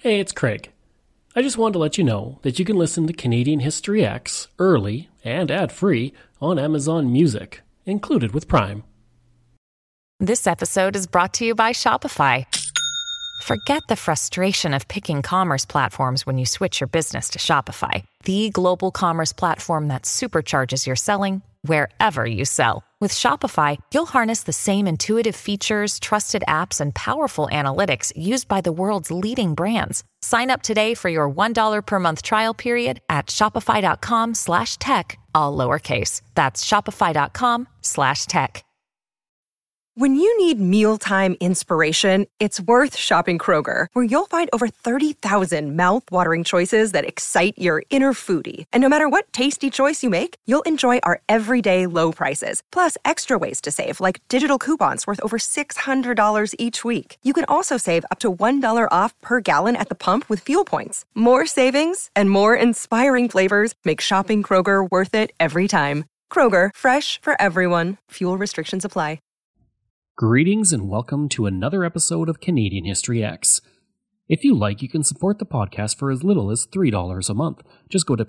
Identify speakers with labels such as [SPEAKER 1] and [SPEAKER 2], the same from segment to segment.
[SPEAKER 1] Hey, it's Craig. I just wanted to let you know that you can listen to Canadian History X early and ad-free on Amazon Music, included with Prime.
[SPEAKER 2] This episode is brought to you by Shopify. Forget the frustration of picking commerce platforms when you switch your business to Shopify, the global commerce platform that supercharges your selling wherever you sell. With Shopify, you'll harness the same intuitive features, trusted apps, and powerful analytics used by the world's leading brands. Sign up today for your $1 per month trial period at shopify.com/tech, all lowercase. That's shopify.com/tech.
[SPEAKER 3] When you need mealtime inspiration, it's worth shopping Kroger, where you'll find over 30,000 mouth-watering choices that excite your inner foodie. And no matter what tasty choice you make, you'll enjoy our everyday low prices, plus extra ways to save, like digital coupons worth over $600 each week. You can also save up to $1 off per gallon at the pump with fuel points. More savings and more inspiring flavors make shopping Kroger worth it every time. Kroger, fresh for everyone. Fuel restrictions apply.
[SPEAKER 1] Greetings and welcome to another episode of Canadian History X. If you like, you can support the podcast for as little as $3 a month. Just go to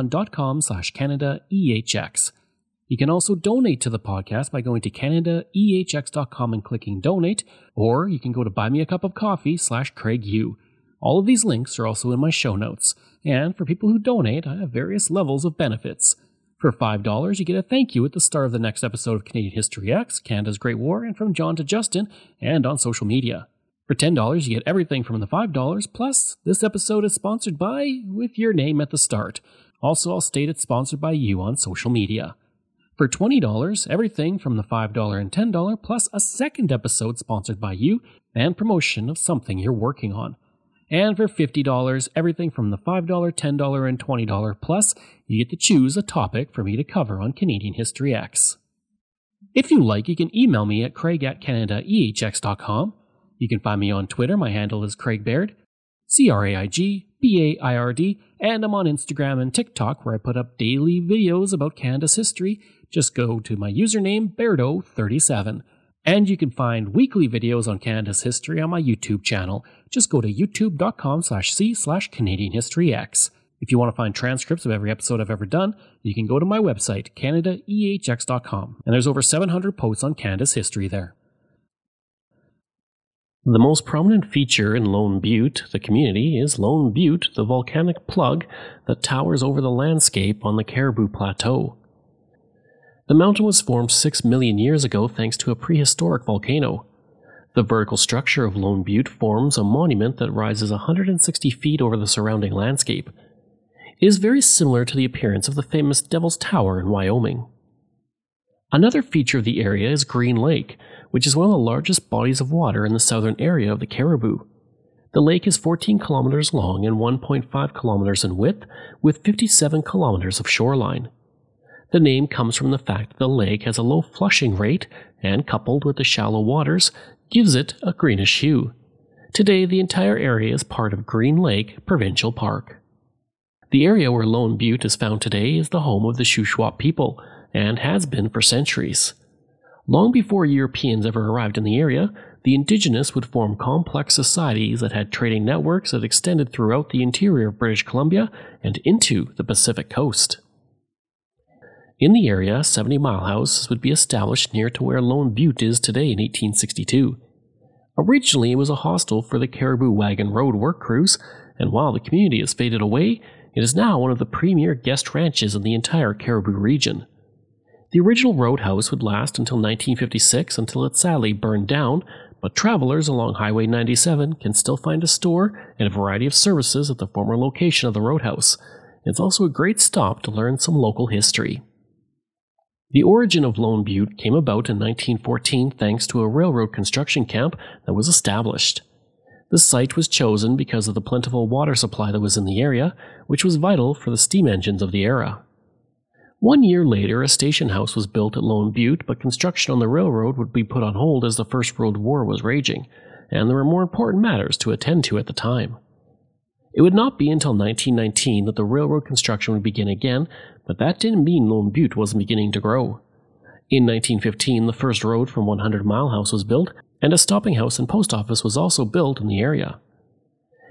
[SPEAKER 1] patreon.com/CanadaEHX. You can also donate to the podcast by going to CanadaEHX.com and clicking donate, or you can go to buymeacupofcoffee/CraigU. All of these links are also in my show notes. And for people who donate, I have various levels of benefits. For $5, you get a thank you at the start of the next episode of Canadian History X, Canada's Great War, and from John to Justin, and on social media. For $10, you get everything from the $5, plus this episode is sponsored by, with your name at the start. Also, I'll state it's sponsored by you on social media. For $20, everything from the $5 and $10, plus a second episode sponsored by you, and promotion of something you're working on. And for $50, everything from the $5, $10, and $20 plus, you get to choose a topic for me to cover on Canadian History X. If you like, you can email me at craig@CanadaEHX.com. You can find me on Twitter. My handle is Craig Baird, CraigBaird, and I'm on Instagram and TikTok where I put up daily videos about Canada's history. Just go to my username, Bairdo37. And you can find weekly videos on Canada's history on my YouTube channel. Just go to youtube.com/c/CanadianHistoryX. If you want to find transcripts of every episode I've ever done, you can go to my website, CanadaEHX.com. And there's over 700 posts on Canada's history there. The most prominent feature in Lone Butte, the community, is Lone Butte, the volcanic plug that towers over the landscape on the Caribou Plateau. The mountain was formed 6 million years ago thanks to a prehistoric volcano. The vertical structure of Lone Butte forms a monument that rises 160 feet over the surrounding landscape. It is very similar to the appearance of the famous Devil's Tower in Wyoming. Another feature of the area is Green Lake, which is one of the largest bodies of water in the southern area of the Caribou. The lake is 14 kilometers long and 1.5 kilometers in width, with 57 kilometers of shoreline. The name comes from the fact that the lake has a low flushing rate and, coupled with the shallow waters, gives it a greenish hue. Today, the entire area is part of Green Lake Provincial Park. The area where Lone Butte is found today is the home of the Shuswap people, and has been for centuries. Long before Europeans ever arrived in the area, the indigenous would form complex societies that had trading networks that extended throughout the interior of British Columbia and into the Pacific coast. In the area, 70 Mile House would be established near to where Lone Butte is today in 1862. Originally, it was a hostel for the Caribou Wagon Road work crews, and while the community has faded away, it is now one of the premier guest ranches in the entire Caribou region. The original roadhouse would last until 1956 until it sadly burned down, but travelers along Highway 97 can still find a store and a variety of services at the former location of the roadhouse. It's also a great stop to learn some local history. The origin of Lone Butte came about in 1914 thanks to a railroad construction camp that was established. The site was chosen because of the plentiful water supply that was in the area, which was vital for the steam engines of the era. 1 year later, a station house was built at Lone Butte, but construction on the railroad would be put on hold as the First World War was raging, and there were more important matters to attend to at the time. It would not be until 1919 that the railroad construction would begin again, but that didn't mean Lone Butte wasn't beginning to grow. In 1915, the first road from 100 Mile House was built, and a stopping house and post office was also built in the area.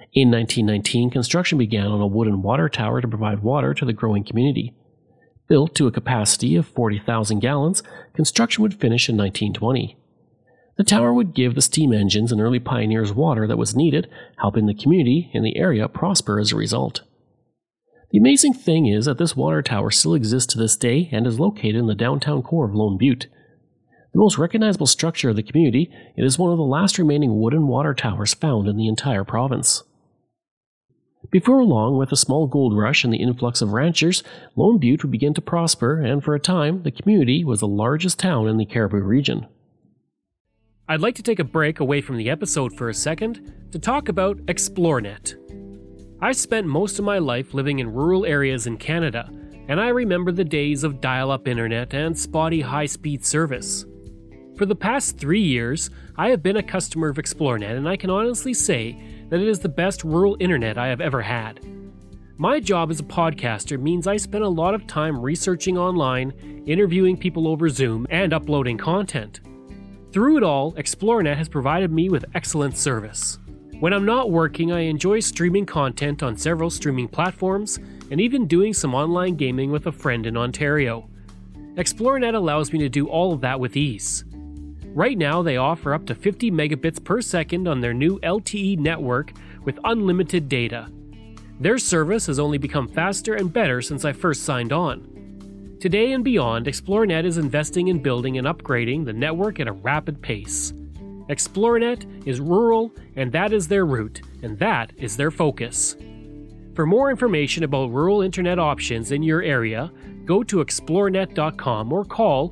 [SPEAKER 1] In 1919, construction began on a wooden water tower to provide water to the growing community. Built to a capacity of 40,000 gallons, construction would finish in 1920. The tower would give the steam engines and early pioneers water that was needed, helping the community in the area prosper as a result. The amazing thing is that this water tower still exists to this day and is located in the downtown core of Lone Butte. The most recognizable structure of the community, it is one of the last remaining wooden water towers found in the entire province. Before long, with a small gold rush and the influx of ranchers, Lone Butte would begin to prosper, and for a time, the community was the largest town in the Cariboo region. I'd like to take a break away from the episode for a second to talk about ExploreNet. I spent most of my life living in rural areas in Canada, and I remember the days of dial-up internet and spotty high-speed service. For the past 3 years, I have been a customer of ExploreNet, and I can honestly say that it is the best rural internet I have ever had. My job as a podcaster means I spend a lot of time researching online, interviewing people over Zoom, and uploading content. Through it all, ExploreNet has provided me with excellent service. When I'm not working, I enjoy streaming content on several streaming platforms, and even doing some online gaming with a friend in Ontario. ExploreNet allows me to do all of that with ease. Right now, they offer up to 50 megabits per second on their new LTE network with unlimited data. Their service has only become faster and better since I first signed on. Today and beyond, ExploreNet is investing in building and upgrading the network at a rapid pace. ExploreNet is rural, and that is their route, and that is their focus. For more information about rural internet options in your area, go to explorenet.com or call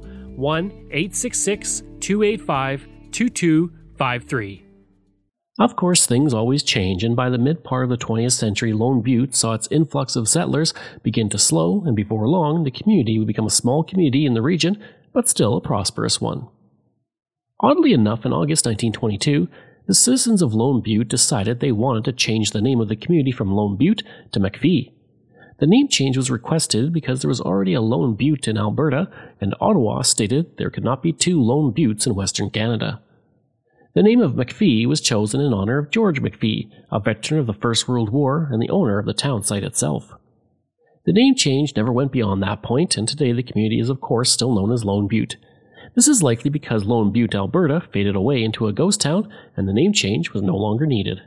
[SPEAKER 1] 1-866-285-2253. Of course, things always change, and by the mid-part of the 20th century, Lone Butte saw its influx of settlers begin to slow, and before long, the community would become a small community in the region, but still a prosperous one. Oddly enough, in August 1922, the citizens of Lone Butte decided they wanted to change the name of the community from Lone Butte to McPhee. The name change was requested because there was already a Lone Butte in Alberta, and Ottawa stated there could not be two Lone Buttes in Western Canada. The name of McPhee was chosen in honor of George McPhee, a veteran of the First World War and the owner of the town site itself. The name change never went beyond that point, and today the community is of course still known as Lone Butte. This is likely because Lone Butte, Alberta faded away into a ghost town and the name change was no longer needed.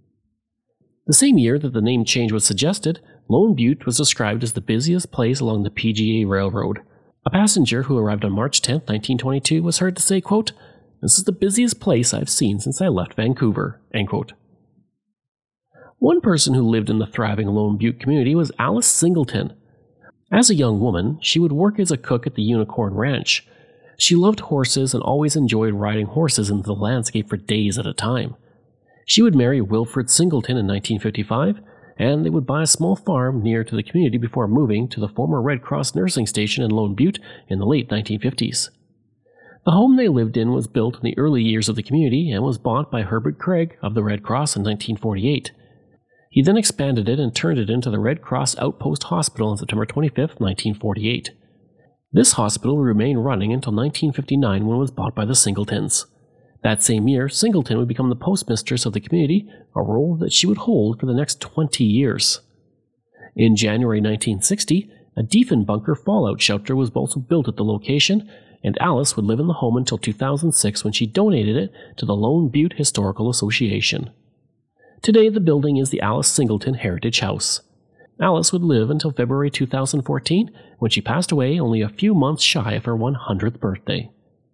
[SPEAKER 1] The same year that the name change was suggested, Lone Butte was described as the busiest place along the PGA Railroad. A passenger who arrived on March 10, 1922 was heard to say, quote, "This is the busiest place I've seen since I left Vancouver," end quote. One person who lived in the thriving Lone Butte community was Alice Singleton. As a young woman, she would work as a cook at the Unicorn Ranch. She loved horses and always enjoyed riding horses into the landscape for days at a time. She would marry Wilfred Singleton in 1955, and they would buy a small farm near to the community before moving to the former Red Cross nursing station in Lone Butte in the late 1950s. The home they lived in was built in the early years of the community and was bought by Herbert Craig of the Red Cross in 1948. He then expanded it and turned it into the Red Cross Outpost Hospital on September 25, 1948. This hospital would remain running until 1959 when it was bought by the Singletons. That same year, Singleton would become the postmistress of the community, a role that she would hold for the next 20 years. In January 1960, a Diefenbunker fallout shelter was also built at the location, and Alice would live in the home until 2006 when she donated it to the Lone Butte Historical Association. Today, the building is the Alice Singleton Heritage House. Alice would live until February 2014, when she passed away only a few months shy of her 100th birthday.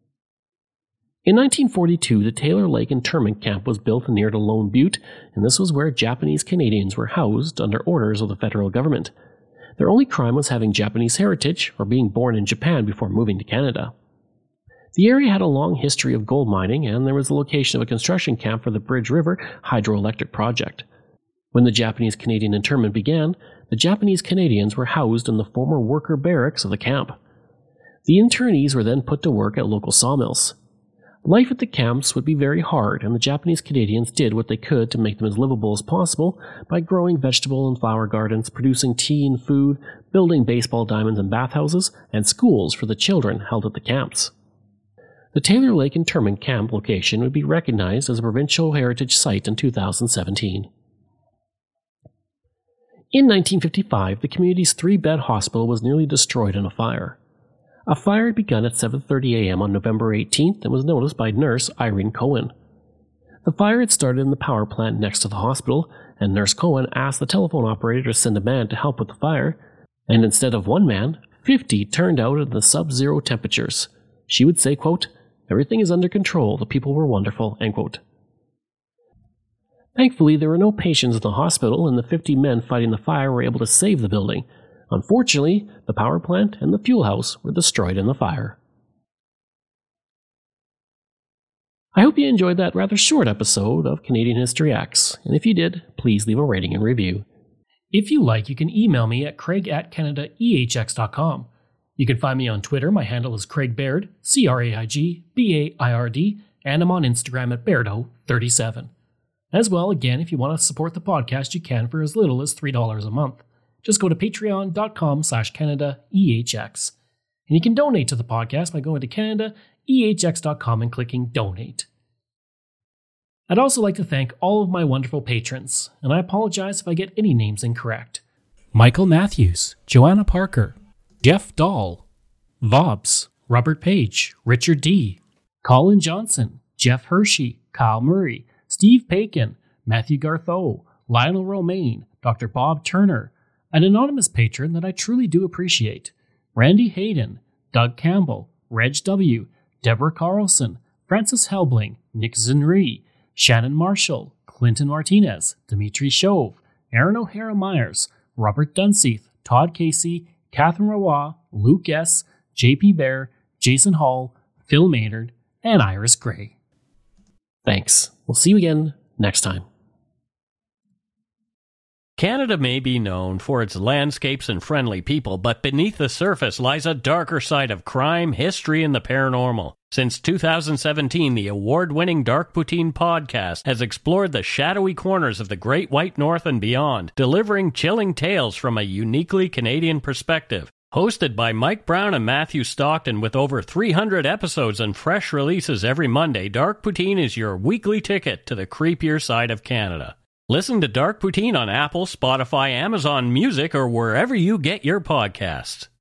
[SPEAKER 1] In 1942, the Taylor Lake Internment Camp was built near to Lone Butte, and this was where Japanese Canadians were housed under orders of the federal government. Their only crime was having Japanese heritage or being born in Japan before moving to Canada. The area had a long history of gold mining, and there was the location of a construction camp for the Bridge River hydroelectric project. When the Japanese Canadian internment began, the Japanese Canadians were housed in the former worker barracks of the camp. The internees were then put to work at local sawmills. Life at the camps would be very hard, and the Japanese Canadians did what they could to make them as livable as possible by growing vegetable and flower gardens, producing tea and food, building baseball diamonds and bathhouses, and schools for the children held at the camps. The Taylor Lake Internment Camp location would be recognized as a Provincial Heritage Site in 2017. In 1955, the community's 3-bed hospital was nearly destroyed in a fire. A fire had begun at 7:30 a.m. on November 18th and was noticed by nurse Irene Cohen. The fire had started in the power plant next to the hospital, and Nurse Cohen asked the telephone operator to send a man to help with the fire, and instead of one man, 50 turned out in the sub-zero temperatures. She would say, quote, "Everything is under control, the people were wonderful," end quote. Thankfully, there were no patients in the hospital, and the 50 men fighting the fire were able to save the building. Unfortunately, the power plant and the fuel house were destroyed in the fire. I hope you enjoyed that rather short episode of Canadian History X, and if you did, please leave a rating and review. If you like, you can email me at craig@canadaehx.com. You can find me on Twitter. My handle is Craig Baird, CraigBaird, and I'm on Instagram at Bairdo37. As well, again, if you want to support the podcast, you can for as little as $3 a month. Just go to patreon.com/CanadaEHX. And you can donate to the podcast by going to CanadaEHX.com and clicking Donate. I'd also like to thank all of my wonderful patrons, and I apologize if I get any names incorrect. Michael Matthews, Joanna Parker, Jeff Dahl, Vobs, Robert Page, Richard D., Colin Johnson, Jeff Hershey, Kyle Murray, Steve Pakin, Matthew Gartho, Lionel Romaine, Dr. Bob Turner, an anonymous patron that I truly do appreciate, Randy Hayden, Doug Campbell, Reg W., Deborah Carlson, Francis Helbling, Nick Zinri, Shannon Marshall, Clinton Martinez, Dimitri Shove, Aaron O'Hara Myers, Robert Dunseith, Todd Casey, Catherine Rawa, Luke S., JP Bear, Jason Hall, Phil Maynard, and Iris Gray. Thanks. We'll see you again next time.
[SPEAKER 4] Canada may be known for its landscapes and friendly people, but beneath the surface lies a darker side of crime, history, and the paranormal. Since 2017, the award-winning Dark Poutine podcast has explored the shadowy corners of the Great White North and beyond, delivering chilling tales from a uniquely Canadian perspective. Hosted by Mike Brown and Matthew Stockton with over 300 episodes and fresh releases every Monday, Dark Poutine is your weekly ticket to the creepier side of Canada. Listen to Dark Poutine on Apple, Spotify, Amazon Music, or wherever you get your podcasts.